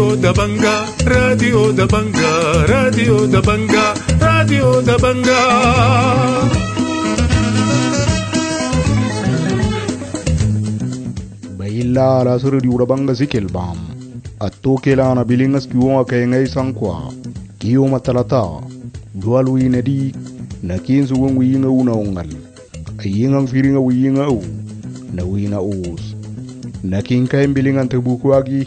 Radio Dabanga, Radio Dabanga, Radio Dabanga, Radio Dabanga. Baila la suru di Dabanga sikilbam. Atto kelana bilingas kiwonga kayengai sankwa. Kiyo matalata. Dualu inedi. Nakin suwang wiyinga una ungal. Ayingang firinga wiyinga u. Na wina us. Nakin kayen bilingan tebuku agi.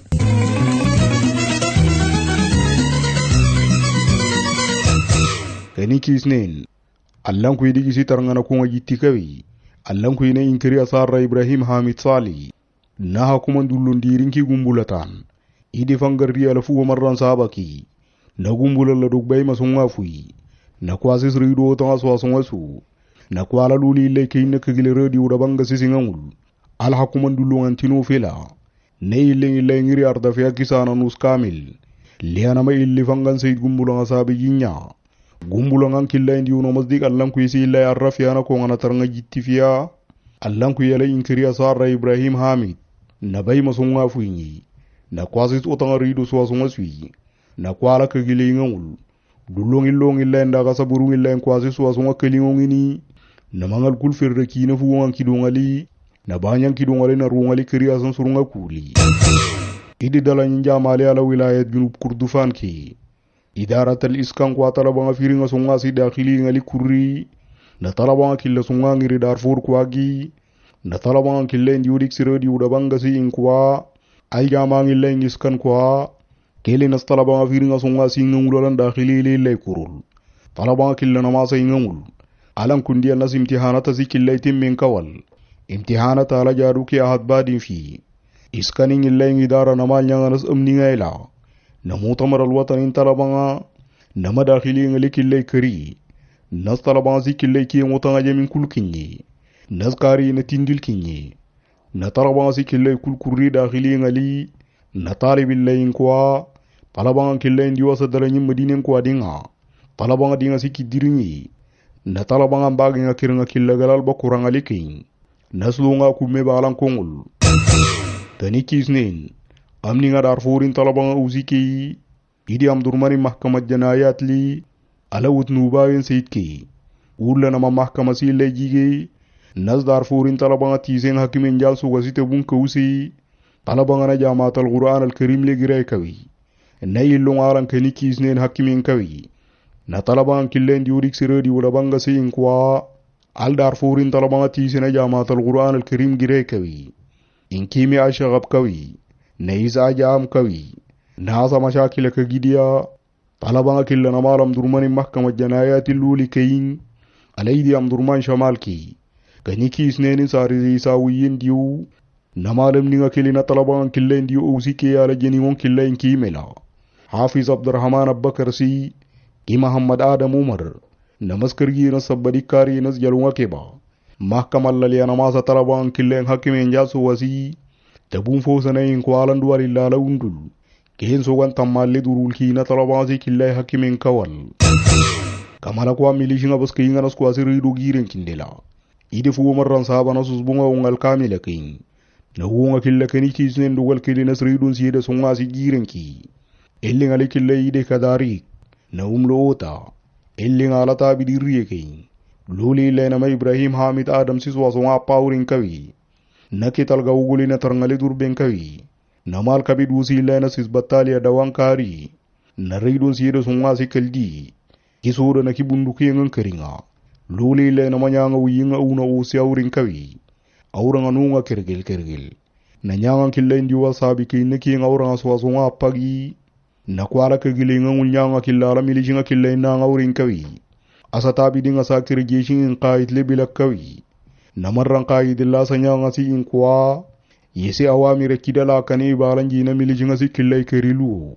Kani kisnen. Allan ku yidi kisi tarangana kunga jitti kawi. Allan ku yina inkiri asarra Ibrahim Hamid Sali. Na hakuman dullun dirinki gumbulatan. Idi fangarri alafu marran sabaki. Na gumbulala dugbay masunga fui. Na kwasi srido tanga swasonga su. Na kwala luli ile kayna kagile redi Dabanga sisingangul. Al hakuman dullun antino fila. Ne ile ngiri ardafiya kisana nus kamil. Liana ma illi fangan sayid gumbulanga sabi jinya. Gumbulangan killa indi uno masdik allan ku isi illa arrafiya na kongana taranga jittifiya. Allan ku yala inkiri asarra Ibrahim Hamid. Na bay masunga fuinyi. Na kwasi utanga rido swasonga sui. Na kwala kagile ingangul. Dulong illa ndaga saburu illa kwasi swasonga kelingongini. Na mangal kulfirre kina fuwangan kidongali. Na banyan kidongali na rungali kiriasan surunga kuli. Idi dala njia mali ala wilayat junub Kurdufan ki. Idarat al-iskan kwa talabanga firinga sunga si dakhili ngali kurri. Na talabanga killa sunga ngiri Darfur kwagi. Na talabanga killa indi udik sirodi Dabanga si inkwa. Ay jama ngilla ingiskan kwa. Kele nas talabanga firinga sunga si ngulalan dakhili lilay kurul. Talabanga killa namasa ingangul. Alan kundiya nas imtihanata si killa itim min kawal. Imtihanata ala jaruki ahad badin fi. Iskaning illa ingidara namal nyanga nas amninga ila. Na mutamar alwatan in talabanga. Na madakhili ngali killa kari. Nas talabanga si killa ki ngutanga jamin kulkinyi. Nas kari na tindil kinyi. Na talabanga si killa kulkurri dakhili ngali. Na talibillayin kwa. Talabanga killa indi wasa dalanyin madinin kwa dinga. Talabanga dinga si kidirinyi. Na talabanga mbagi nga kiringa killa galal bakuranga likin. Naslunga kume balang kongul. Tani kisnen. Amni nga Darfurin talabanga uziki. Idi amdurmani mahkamat janayat li. Alawut nubayin sayidki. Ula nama mahkama si lejige. Nas Darfurin talabanga tisen hakimin jal sugasite bunka usi. Talabanga na jamaat al-Quran al-Karim le giray kawi. Na yillung alang kani kisnen hakimin kawi. Na talabanga killen diudik siredi Dabanga si inkwa. Al Darfurin talabanga tisena jamaat al-Quran al-Karim giray kawi. Inkimi ashagab kawi. Na isa ajam kawi. Na asa mashakila kagidiya. Talabanga killen amalam durmani mahkamat janayati luli kayin. Alaydi amdurman shamalki. Kani kisnenin sari isawiyin diu. Namalem ninga kilina talabanga killen diu usike ala jeningon killen kimela. Hafiz Abdurrahman Abbakar si. Ki Muhammad Adam Umar. Namaskar na sabbadi kari nas jalunga keba. Mahkamal laliya namasa talabanga killen hakimen jasu wasi. Tabun fosana in kwalan duwari lala undul. Kehen sogan tamale durul kina talabanga si killen hakimen kawal. Kamala kwa milishinga baska inga nas kwa siri giren kindela. Ide fuwa marran sahaba na susbunga ungal kamila king. Na huunga killa kani kisnen dugal kili nas ridun siyeda sunga si giren ki. Elling ali killa ide kadarik. Na umlo ota. Elling ala tabi dirriye king. Luli illa nama Ibrahim Hamid Adam siswa sunga paurin kawi. Na kital gawuguli na tarangali durben kawi. Na mal kabid usi illa na sisbatali adawan kari. Na ridun siyeda sunga si kaldi. Kisura na kibunduki ngang keringa. Luli illa nama nyanga uyinga una usi aurin kawi. Auranga nunga kergil. Na nyanga killa indi wasabi kina kinga auranga suwasunga apagi. Na kwala kagilinga nyanga killa ala milijinga killa ina aurin kawi. Asatabi dinga sa kirjeshin in qaid lebila kawi. Na marran qaid illa sa nyanga si in kwa. Yesi awamire kidala kani balanji na milijinga si killa kerilu.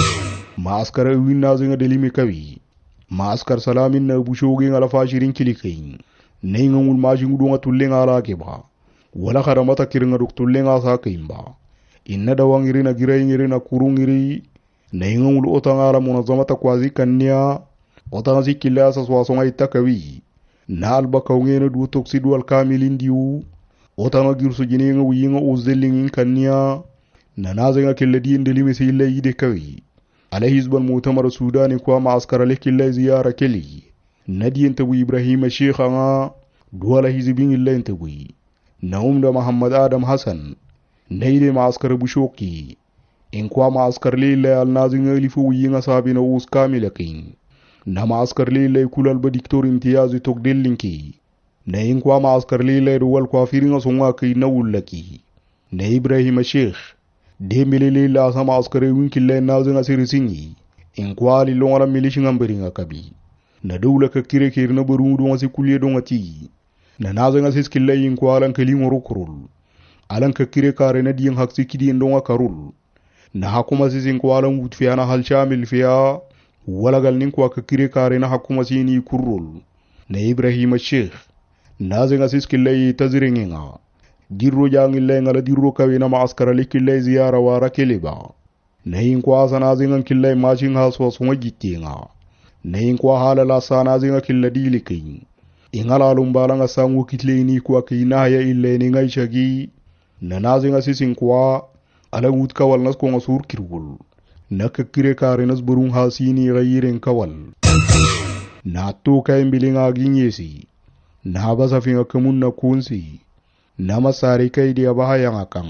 Ma askara winna zinga delimi kawi. Ma askar salamin na bushogin ala fashirin kilikain. Na ingangul majingudu nga tullenga ala keba. Wala karamata kiringa duk tullenga sa kaimba. Inna dawangiri na girayingiri na kurungiri. Na ingangul otanga ala munazamata kwazi kanya. Otanga si kila sa swasonga itakawi. Na alba kaungena du toksidu al kamilin diu. Otanga girsu jininga uyinga uzdellingin kanya. na nazenga killa di indelimi si illa yide kawi ala hizban mutamar sudani kwa maaskara le killa ziyara keli nadi intabu ibrahim sheikh anga duwala hizbin illa intabu na umda muhammad adam hasan naide maaskara bushoki in kwa maaskar le illa al nazinga lifu yinga sabina us kamilakin na maaskar le illa kulal ba diktor imtiyazi tok delinki na in kwa maaskar le illa duwal kwa firinga songa ki nawulaki na ibrahim sheikh de milele la sama askare winkille nazinga sirisingi in kwa li longala milishinga mberinga kabi na dawla ka kire kire na baru do ngasi kulye do ngati na nazinga siskilla in kwa lan kali ngorokurul alan ka kire kare na diyan haksi kidi ndonga karul na hakuma sisin kwa lan wutfiana hal shamil fiya wala gal nin kwa ka kire kare na hakuma sini kurul na ibrahim sheikh nazinga siskilla taziringa dirro jangille ngala dirro kawina ma askara likille ziyara wara keleba nayin kwa sana zingan kille machin haso so ngittinga nayin kwa halala sana zinga kille dilikin ingala lumbalanga sangu kitle ni kwa kina ya ille ni ngai shagi na nazinga sisin kwa ala wut kawal nas ko ngasur kirgul nakakire kare nas burun hasini gayiren kawal na to kay mbilinga ginyesi na basa finga kamun na kunsi nama sari kai dia bahaya ngakang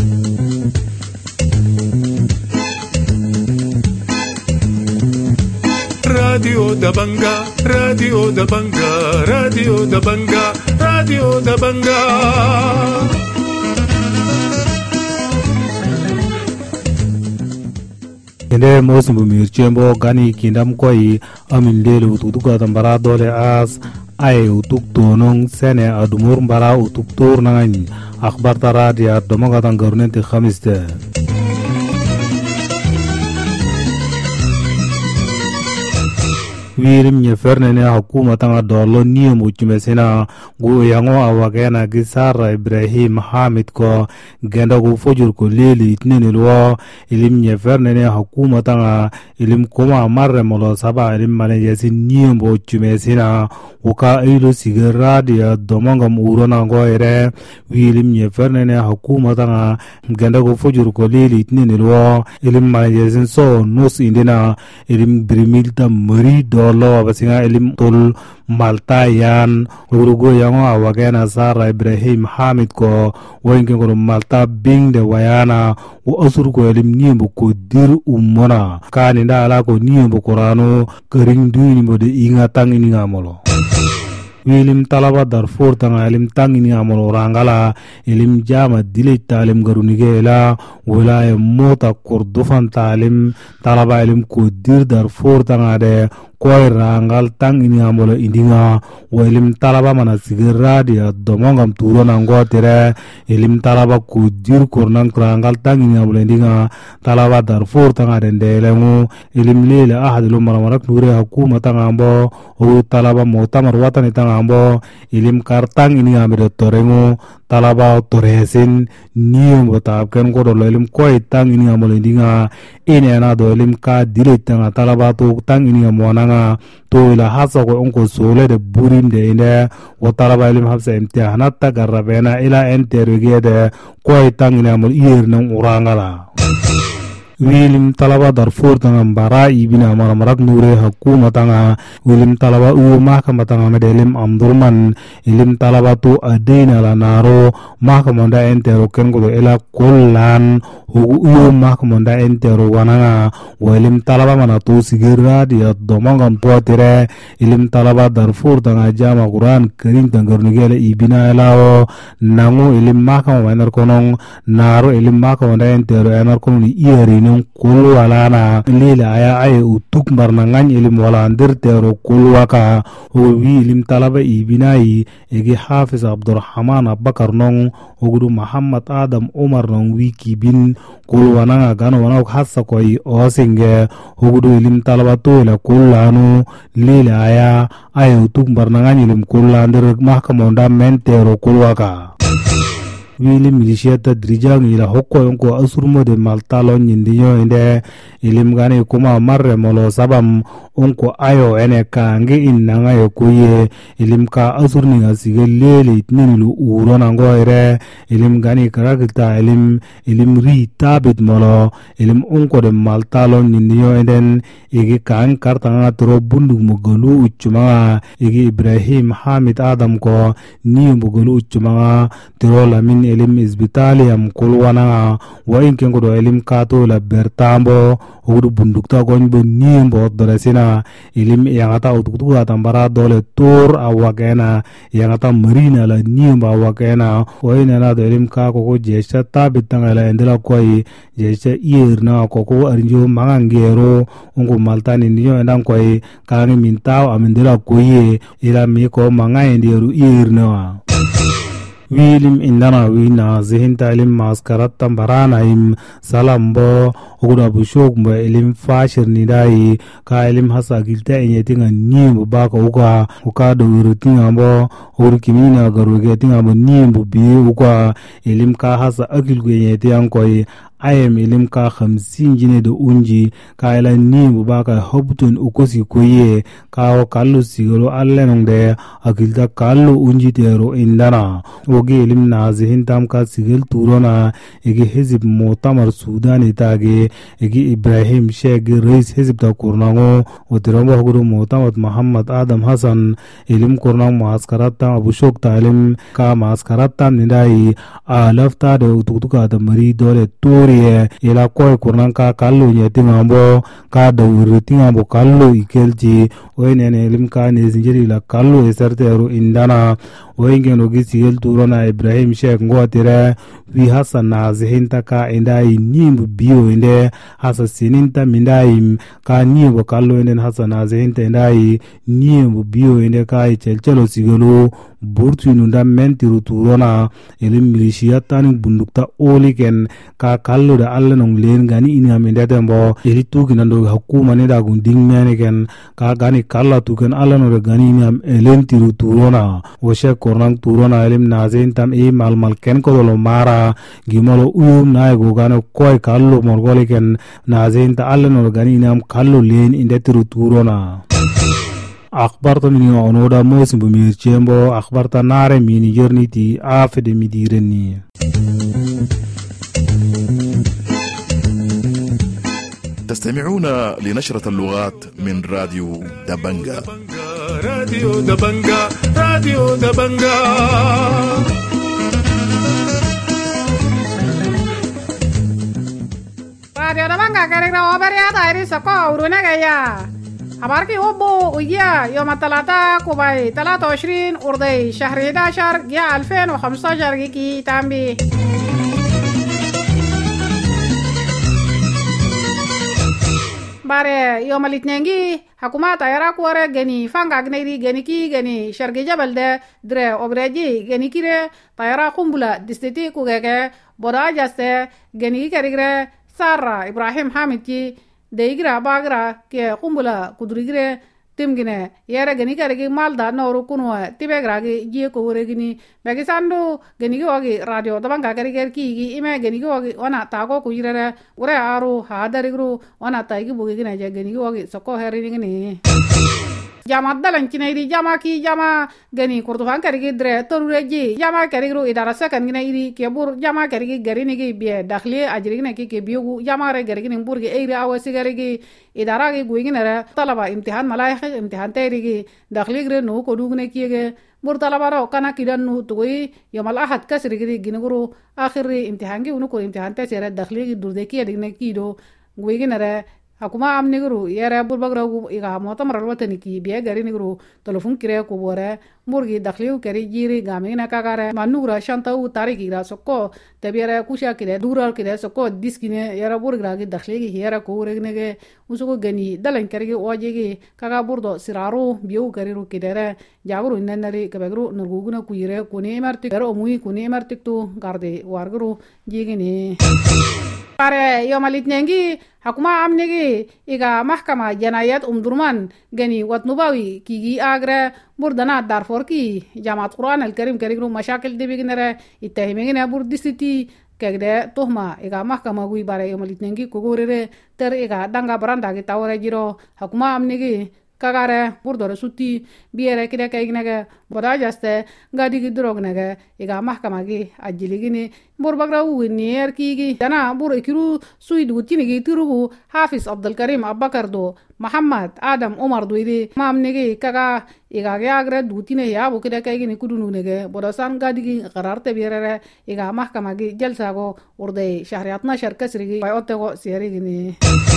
Radio da Banga, Radio da Banga, Radio da Banga, Radio da Banga. Kende mosumbu mirchembo gani kindam koi amin lelu tutuka tambara dole as ay utuk tonong sene adumur mbara utuk tur nangan akhbar tara dia domaga tangarunente khamiste wirim nye ferne ne hukuma tanga dolo niyo muchumesina gu yango awagena gisara Ibrahim Hamid ko genda gu fojur ko lili itneni lwa ilim nye ferne ne hukuma tanga ilim koma marre molo saba ilim mane yesi niyo muchumesina uka ilo sigara dia domanga murona ngo ere wilim nye ferne ne hukuma tanga genda gu fojur ko lili itneni lwa ilim mane yesi so nus indina ilim brimilta mari dolo abasinga ilim tul malta yan urugo yango awagena sara Ibrahim Hamid ko wengen ko malta bing de wayana o asur ko ilim niembo ko dir umona kani nda ala ko niembo korano kering duini mode inga tangini ngamolo wilim talaba Darfur tanga ilim tangini ngamolo rangala ilim jama dile talim garunige la wilaya mota kordofan talim talaba ilim ko dir Darfur tanga de koy rangal tang ini amolo indinga welim talaba mana sigera dia domongam turona ngotere elim talaba kudir kornang rangal tang ini amolo indinga talaba Darfur tanga dendelengu elim lele ahadlu maramarak nure hukuma tanga ambo o talaba motamar watani tanga ambo elim kartang ini amire torengu talaba toresin nium botab ken ko do elim koy tang ini amolo indinga ene na do elim ka dile tanga talaba to tang ini amona to ila hasa ko onko sole de burim de ine wataraba ilim habsa imtihanat ta garabena ila interroge de ko tangina mul ir nang urangala wilim talaba Darfur tanga bara ibina maramarak nure hukuma tanga wilim talaba u mahkama tanga medelim amdurman ilim talaba tu adina la naro mahkama da entero kengo ila kullan u mahkama da entero wananga wilim talaba mana tu sigira dia domangam potere ilim talaba Darfur tanga jama Quran Karim tangarnigele ibina lao nangu ilim mahkama wanar konong naro ilim mahkama da entero enar konong ieri kulu walana lila aya ay utuk barnangan ilim wala andir tero kulu waka wi ilim talaba ibinai egi Hafiz Abdurrahman Abakar nong ogudu Muhammad Adam Umar nong wiki bin kulu wananga gano wana hassa koi osinge ogudu ilim talaba to ila kulanu lila aya ay utuk barnangan ilim kulu andir mahkamonda mentero kulu waka wili milishiya tadrijang ila hokko yonko asurmo de maltalo nyindinyo inde ilim gani kuma marre molo sabam onko ayo ene kange innanga yokuye ilim ka asurni ngasige lele itninilu urona ngo ire ilim gani karakita ilim ri tabit molo ilim onko de maltalo nyindinyo enden igi kan kartanga tro bundu mugolu uchumanga igi Ibrahim Hamid Adam ko ni mugolu uchumanga tro lamin ilim isbitali am kulwana wa inken godo ilim kato la bertambo ogudu bundukta gonbo nimbo doresina ilim yangata utuktuga tambara dole tor awakena yangata marina la nimba awakena oina na do ilim ka ko jesha tabitanga la endela koi jesha irna ko arnjo mangangero ongo maltani niyo endan koi kani mintaw amendela koye ila mi ko mangayenderu irna wilim indana wina zihin talim maskarat tambarana im salambo oguda bushok mba ilim fashir nidai ka ilim hasa gilta inyetinga nimbu baka uka do urutinga mbo urukimina garuge tinga mbo nimbu bi uka ilim ka hasa akilgu inyetiang koi ayem ilim ka 50 jine do unji ka ila nimbu baka hobtun ukosi koye ka kallu sigolo allenong de akilta kallu unji tero indana ogi ilim nazihin tam ka sigil turona igi hizib mutamar sudani tage igi Ibrahim Sheikh Reis hizib ta kurnango otirombo huguru mutamat Muhammad Adam Hassan ilim kurnang maskarat ta abushok ta ilim ka maskarat ta nidai alafta de ututuka ta mari dole toriye ila koy kurnang ka kallu nyetingambo ka dawritingambo kallu ikelji oynene ilim ka nezinjiri la kallu eserteru indana oyingeno gisigel turona Ibrahim Sheikh ngotire wi Hassan nazihinta ka indai nimbu bio inde hasa sininta mindai ka nimbu kallo inde Hassan nazihinta indai nimbu bio inde ka chelchelo sigelo burtunu da mentiru turona ilim milishiyatani bundukta oliken ka kallo da allenong len gani inam inde tembo iri tukinando hukuma ne da gunding meneken ka gani kalla tuken allenore gani inam elentiru turona oshe kornang turona ilim nazin tam e mal ken ko lo mara gimalo na go gano koy kallo morgole ken nazin ta allenore gani inam kallo len inde tiru turona akhbarta mini onoda mosim bumir chembo akhbarta nare mini jerniti afede midireni تستمعون لنشرة اللغات من راديو دبنجا. راديو دبنجا راديو دبنجا راديو دبنجا كاريكرا وبريا تايري سكو ورونا جايا أباركي هبو ويا يوم الثلاثاء كوباي 23 أردي شهر 11 جاء 2015 جيكي تامبي bare yo malitnengi hakuma tayara kuare geni fanga gneri geni ki geni sharge jabal de dre obreji geni kire tayara kumbula distiti kugege boda jaste geni karigre Sara Ibrahim Hamid ki deigra bagra ke kumbula kudrigre timgine yere geni karigi malda noru kunwa tibegra gi je ko regini bagi sandu geni gi wagi radio dabanga kariger ki ime geni gi wagi ona tago ku yire ure aru hadarigru ona taigi bugi gina je geni gi wagi soko herini ngini jama dalan kinairi jama ki jama geni kurduhan karigi dre torureji jama karigru idara sakan gina iri kebur jama karigi garini gi bie dakhli ajrigina ki ke biogu jama re garigi burgi eiri awasi garigi idara gi guingina re talaba imtihan malaikh imtihan terigi dakhli gre no ko dugne kiege bur talaba ro kana kidan nu tugui yamal ahad kasrigi ginuguru akhiri imtihan gi unuko imtihan te sere dakhli gi durde ki adigne kido guingina re hakuma amni guru yere burbagra gu iga motamar watani ki biya gari ni guru telefon kire ko bore murgi dakhliu kari jiri gamina kagare manura shanta u tariki ra sokko tabiyara kusha kire dural kire sokko diskine yara burgra gi dakhli gi yara ko regne ge usuko gani dalan kari gi oje gi kaga burdo siraru biu kari ru kidere jaguru nanari kabagru nurguguna kuyire kuni marti garo mui kuni marti tu garde warguru jigini Pare yomalitnengi hakuma amnigi iga mahkama janayat Durman gani watnubawi kigi agre burdana Darfur ki Jamaat Quran al-Karim karigru mashakil dibignere ittahimingina burdisiti kegde tuhma iga mahkama gui bare yomalitnengi kugurire ter iga danga baranda ki tawre jiro hakuma amnigi kagare burdore sutti biere kide kaignege boda jaste ngadi gi drognege iga mahkama gi ajiligini burbagra uwini erkigi dana bur ikiru suidu tinigi tirugu Hafiz Abdul Karim Abubakar do Muhammad Adam Umar do idi mamnege kaga iga agre dutine ya bu kide kaigini kudununege boda san ngadi gi qararte biere iga mahkama gi jalsago urde shahriyatna sharkasrigi bayotego sierigini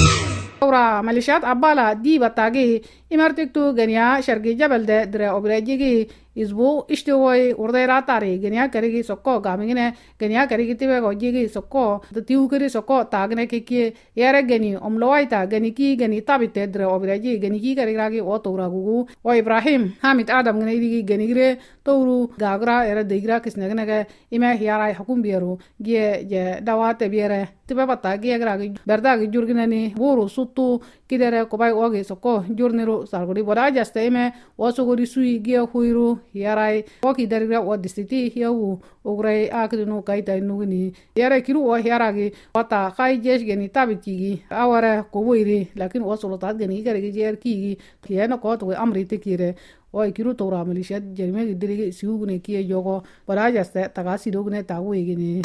Ora malishat abala di batagi imartiktu ganya shargi jabal de dre obrejigi izbu ishtiwoi urdaira tari ganya karigi sokko gamingine ganya karigi tibe gojigi sokko tiu kari sokko tagne kiki yare gani omlowaita gani ki gani tabite dre obreji gani ki karigi otora gugu o Ibrahim Hamid Adam gani digi gani gre touru gagra era degra kisnegne ime hiara hukum biero gie je dawate biere tibe batagi agragi berdagi jurginani buru sutu kidere kobai oge sokko jurniru sarguri boda jaste ime osogori sui gie huiru yarai oki darigra o distiti hiu ograi akdunu kaita nugni yara kiru o yaragi wata khai jesh geni tabitigi awara koboiri lakin wasolotat geni garigi jer kigi tiena ko to amri tekire o kiru tora malisha jerme dirigi siugne kiye jogo boda jaste tagasi dogne tawegini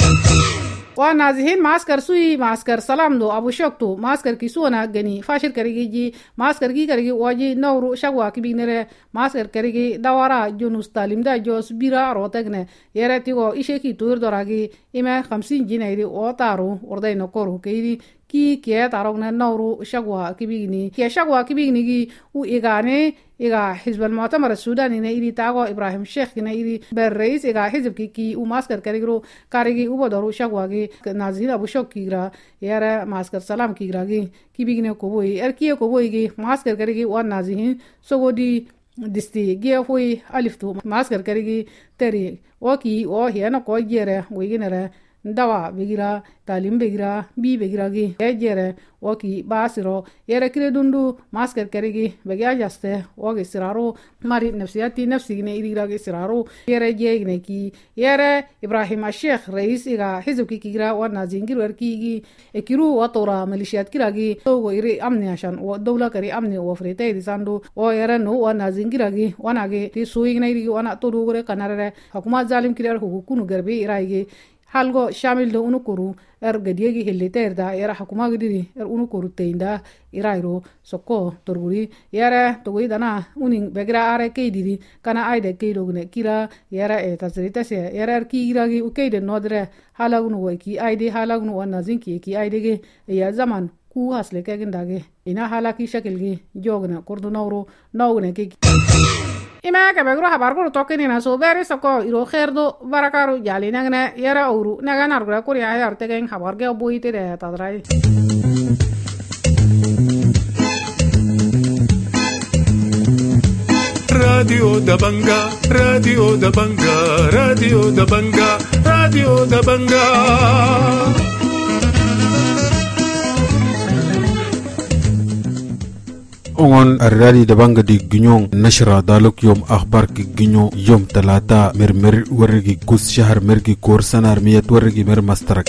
wa nazihin maskar sui maskar salam do abu shoktu maskar kisuna gani fashir karigi ji maskar gi karigi waji nawru shagwa kibignere maskar karigi dawara junus talimda jos bira rotegne yerati go isheki tur doragi ime 50 jinairi o taru orday nokoru keiri ki ke tarogna nawru shagwa kibigni ke shagwa kibigni gi u igane iga hizb al-mu'tamar al-sudani ne iri tago Ibrahim Sheikh ne iri ber rais iga hizb ki u maskar karigro karigi u bodoru shagwa gi nazira bu shok kigra yara maskar salam kigra gi kibigne ko boy erkiye ko boy gi maskar karigi wa nazihin sogodi disti ge hoy aliftu maskar karigi teri o ki o hiena ko jere wiginere ndawa begira talim begira bi begira gi ejere oki basiro yere kire dundu masker kerigi begia jaste ogi siraro mari nafsiyati nafsi ne irigra gi siraro yere jegne ki yere Ibrahim Sheikh rais iga hizb ki kigra wa nazingir werki gi ekiru wa tora milishiyat kiragi to iri amni ashan wa dawla kari amni wa frite disandu o yere no wa nazingir gi wanage ti suigne iri wana to dugore kanare hukuma zalim kirar hukunu garbi iragi halgo shamil do unukuru gadiegi hilliterda era hukuma gidiri unukuru teinda irairo sokko torburi yara togi dana uning begra are keidiri kana aide keidogne kira yara tasrita se yara kiragi ukeide nodre halagunu weki aide halagunu wanazinki ki aide ge ya zaman ku hasle kegindage ina halaki shakilgi jogna kordunawro nawne ke ima ke begro habar ko tokeni na so beri soko iro kherdo barakaru jali nagne yara auru naga nargura ko ya arte gen habar ge boite de tadrai Radio da Banga, Radio da Banga, Radio da Banga, Radio da Banga. on الرادي دبانغ دي جنيون نشرة دالوك يوم أخبار كي جنيون يوم تلاتة مرمر ورقي قوس شهر مرقي كورسنا رمية ورقي مر مسترك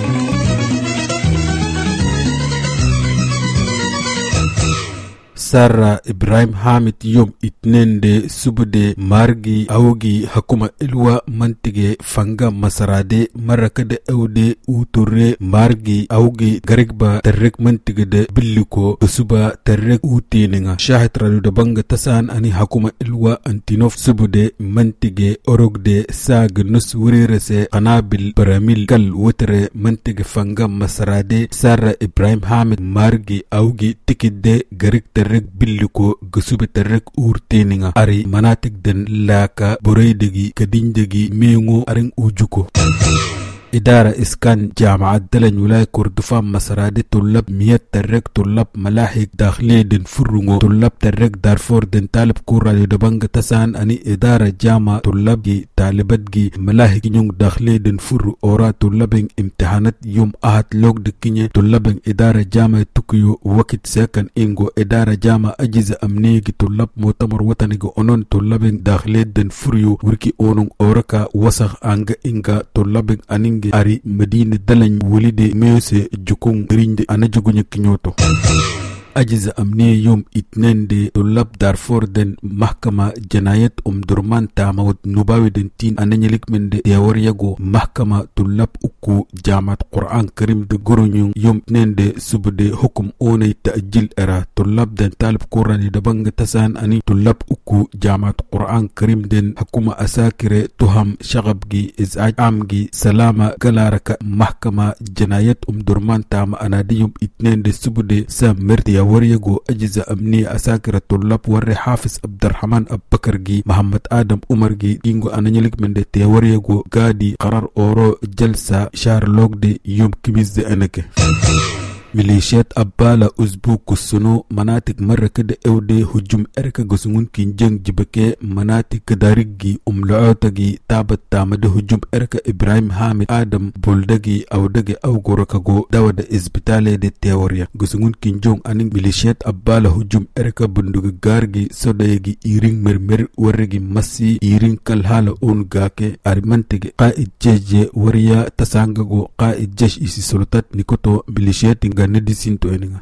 سارة إبراهيم حامد يوم اتنين دي سوب دي مارغي أوغي حكومة إلوا منتغي فانغا مسرادي مركد أو دي أوتوري مارغي أوغي غريقبا ترق منتغي دي بلوكو بسوبا ترق أوتينيغا شاهد رادو دبانغ تسان أني حكومة إلوا أنتينوف سوب دي منتغي أوروغ دي ساغ نس وريرسي قنابل براميل كال وتري منتغي فانغا مسرادي سارة إبراهيم حامد مارغي أوغي تكيد دي غريق ترق billiko gusubete rek urteninga ari manatik den laka boreydegi kadindegi mengo aring ujuko إدارة إسكان جامعة دلن ولاية كردفان مسرادي طلاب مية ترك طلاب ملاحق داخلية دن فرنغو طلاب ترك دارفور دن طالب كورا لدبانغ تسان أني إدارة جامعة طلاب طالبات ملاهي كنيون داخلي دن فر أورا طلاب امتحانات يوم أحد لوك دكيني طلاب إدارة جامعة طوكيو وقت ساكن إنغو إدارة جامعة أجهزة أمنية طلاب مؤتمر وطني أونون طلاب داخلي دن فريو وركي أونون أوركا وسخ أنغ إنغا طلاب أنينغ أري مدينة دلن وليد ميوسي جوكون ريند أنا جوكوني كنيوتو أجهزة أمنية يوم 2 دي طلاب دارفور دن محكمة جنايات درمان تامود نوباوي دن تين أنانيلك من دي ديورياغو محكمة طلاب أكو جامعة قرآن كريم دي غورونيون يوم 2 دي سب دي حكم أوني تأجيل إرا طلاب دن طالب قرآن دبنغ تسان أني طلاب أكو جامعة قرآن كريم دن حكومة أساكرة تهم شغبجي إزعاج عامجي سلامة غلارك محكمة جنايات درمان تام أنا دي يوم 2 دي سب دي سام مرتي وريغو أجهزة أمنية أساكر الطلاب وري حافظ عبد الرحمن أبكرجي محمد آدم عمرجي إنغو أنانيلك من دي وريغو قادي قرار أورو جلسة شهر لوك دي يوم كميز دي أنك ميليشيات أبالا أزبوك السنو مناطق مرة كده أودي هجوم إركا غسنون كينجنج جبكي مناطق كداريجي أملعوتاجي تابت تامد هجوم إركا إبراهيم حامد آدم بولداجي أو داجي أو غوركاغو داود إزبتالي دي تيوريا غسنون كينجون أنين ميليشيات أبالا هجوم إركا بندوغ غارجي سودايجي إيرين مرمر ورغي مسي إيرين كالحالة أون غاكي أرمانتاجي قائد جيجي وريا تسانغاغو قائد جيش إسي سلطات نيكوتو ميليشيات غاندي سينتو انغا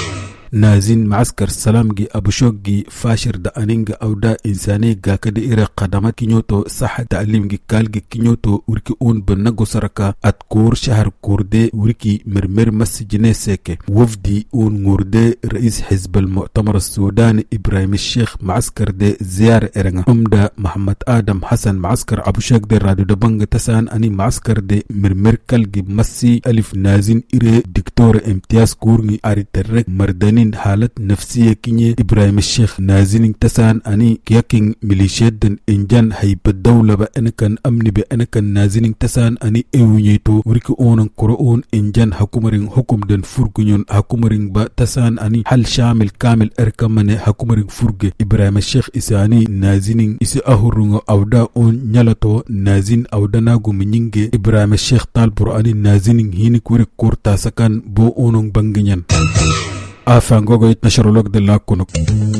نازين معسكر سلامجي أبو شوقي فاشر دا أنينغ أو دا إنساني غاكد إيرا قدامات كينيوتو صح تعليمجي كالجي كينيوتو وركي أون بنغو سركا أتكور شهر كوردي وركي مرمر مسجني سيكي وفدي أون موردي رئيس حزب المؤتمر السوداني إبراهيم الشيخ معسكر دي زيار إرنغا أمدا محمد آدم حسن معسكر أبو شوق دي رادو دبنغ تسان أني معسكر دي مرمر كالجي مسي ألف نازين إيري دكتور امتياز كورني أري ترك مرداني حالة نفسية كيني إبراهيم الشيخ نازين تسان أني كيكين ميليشيات دن إنجان هيب الدولة بأنكن أمن بأنكن نازين تسان أني إيونيتو وريكو أونن كورون إنجان حكومرين حكم دن فرقنيون حكومرين با تسان أني حل شامل كامل إركمني حكومرين فرق إبراهيم الشيخ إساني نازين إسي أهرون أودا أون نيالتو نازين أودا ناغو منينجي إبراهيم الشيخ طالبرو أني نازين هينك وريك كورتا سكان بو أونن بنغنيان أفانغوغو يتنشر لك دلاكونك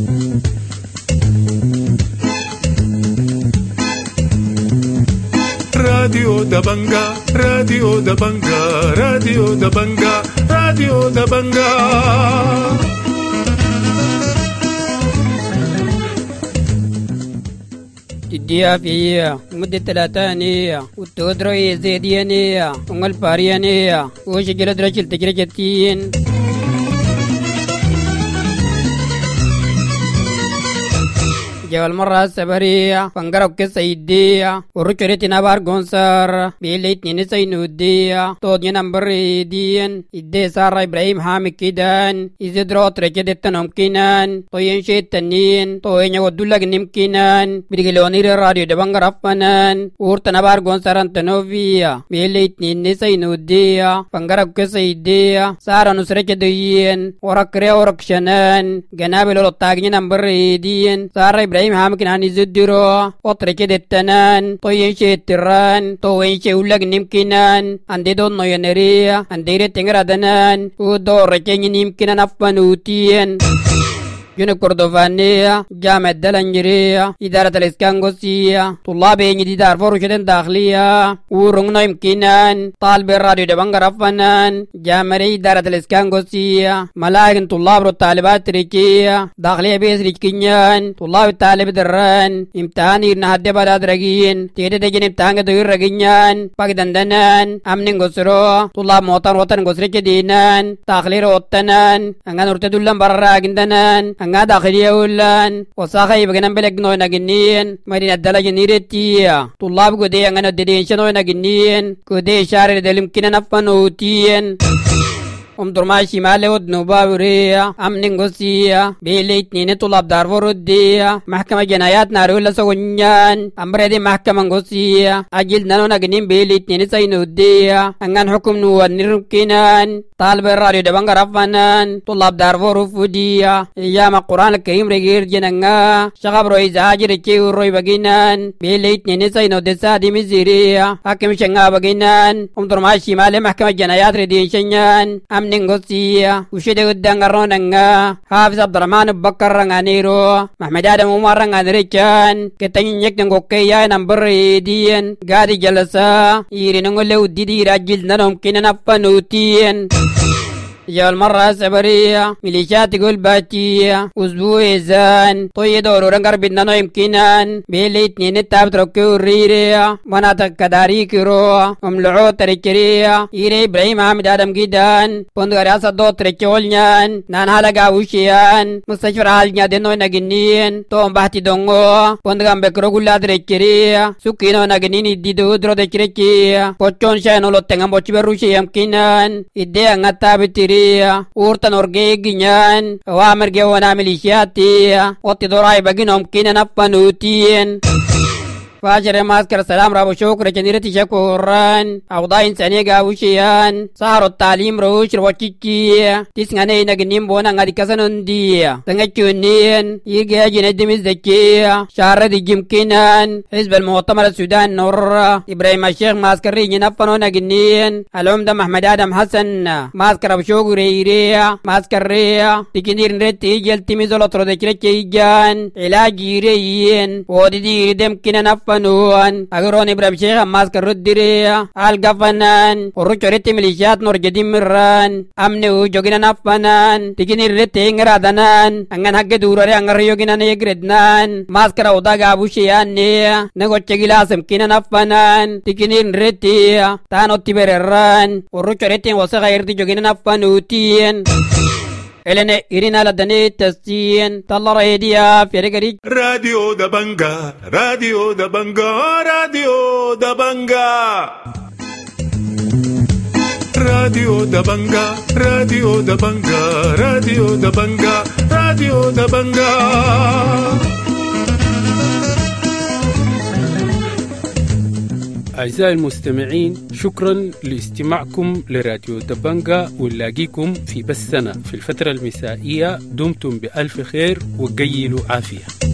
راديو دبنجا راديو دبنجا راديو دبنجا راديو دبنجا الديافية مدة 3 والتودرية زيديانية والباريانية وشجلة رجل تجرجتين جوال مرة السبرية فانقرب كسيدية ورشرتنا بارغونسار بيليتني نسينودية تودي نمبريدين إدي سارة إبراهيم حامد كيدان إزدروت رجدت نمكنان طوين شيت تنين طوين يودولك نمكنان بدقلونير الراديو دبانقرب فنان ورتنا بارغونسار انتنوفية بيليتني نسينودية فانقرب كسيدية سارة نسرجدين وركري وركشنان جنابل لطاقني نمبريدين سارة إبراهيم حامد كناني زدرو وطريق دتنان طوين شيتران طوين شيولك نمكنان عندي دون نوينريا عندي رتنغردنان ودور رجين نمكنان أفنوتين يوني كوردوفانية جامعة دلنجرية إدارة الإسكانغوسية طلاب ينجي دار فروشة داخلية ورغنا يمكنان طالب الراديو دبانغ رفنان جامعة إدارة الإسكانغوسية ملاكن طلاب والطالبات ريكية داخلية بيس ريكينيان طلاب الطالب دران امتحان إرنا هدى بداد رقين تيدي تجين امتحان دوير رقينيان باك دندنان أمنين غسرو طلاب موطن وطن غسري جدينان داخلي روطنان أنغان ارتدولن براقين دنان nga dakhiliya ulan wasakhay bagnan beleg no naginin madina dalaje niretiya tulab gode ngana dedensha no naginin gode share delim kinan afanutien درما شمال ودنوبا وريا أمن غسيا بيليتني طلاب دارفور الديا محكمة جنايات نارولا سونيان أمبردي محكمة غسيا أجل نانو نغنين بيليتني سينو الديا أنغان حكم نوان نرمكنان طالب الراديو دبانغ رفنان طلاب دارفور فوديا إيام القرآن الكريم رغير جننغا شغب روي زاجر تشيو روي بغينان بيليتني سينو دسادي مزيريا حكم شنغا بغينان درما شمال محكمة جنايات ردين شنيان أمن غسيا وشد قدان غروننغا حافظ عبد الرحمن بكر رنغانيرو محمد آدم عمر رنغانيريشان كتنين يكتن غوكيا نمبر دين غادي جلسا يرينغو لو ديدي راجل ننهم كنا نفنوتين يا المرة السبرية ميليشيات تقول باتية أسبوع زان طوي دورو رنقر بدنا يمكنان بيليتني نتاب تركيو ريريا مناطق كداري كيرو مملعو تركيريا إيري إبراهيم حامد آدم جيدان بندق رياسة دو تركيولنيان نان هالقا وشيان مستشفر حالنيا دينو نغنين توم بحتي دونغو بندق بكرو قلا تركيريا سكينو نغنين ديدو درو تركيريا كوچون شاينو لو تنغم بوچي بروشي يمكنان إدي أنغتا بتري urtan orgeginyan awamir gewana milisiati otti dorai baginom kinan appanutin فاجر ماسكر سلام رابو شكر جنيرتي شكوران أوضاين سنيقا وشيان سهر التعليم روش روشيكي تسنغاني نغنين بونا غادي كسنون دي تنغتشونين يجي جندمز دكي شهر دي جمكنان حزب المؤتمر السودان نور إبراهيم الشيخ ماسكر ريجي نفنو نغنين العمدة محمد آدم حسن ماسكر رابو شكر ريريا ماسكر ريا تكنير نرتي جل تميزو لطرو دكريكي جان علاجي ريين ودي دي ردم كنا فنوان أغرون إبراهيم شيخ أماس كرديريا الغفنان ورچوريتي ميليشيات نور جدي مران أمنو جوغينا نفنان تكيني رتي انغرادنان أنغان حق دوروري أنغر يوغينا نيگردنان ماسكرا ودا غابو شياني نغوچ گلاسم كينا نفنان تكيني رتي تانو تبرران ورچوريتي وسا غيرتي جوغينا نفنوتين إلنا إرينا لدني تسين تلا راديا في رجري راديو دبنجا راديو دبنجا راديو دبنجا راديو دبنجا راديو دبنجا راديو دبنجا راديو دبنجا أعزائي المستمعين، شكرا لاستماعكم لراديو دبنجا، ونلاقيكم في بثنا في الفترة المسائية. دمتم بألف خير وقيلوا عافية.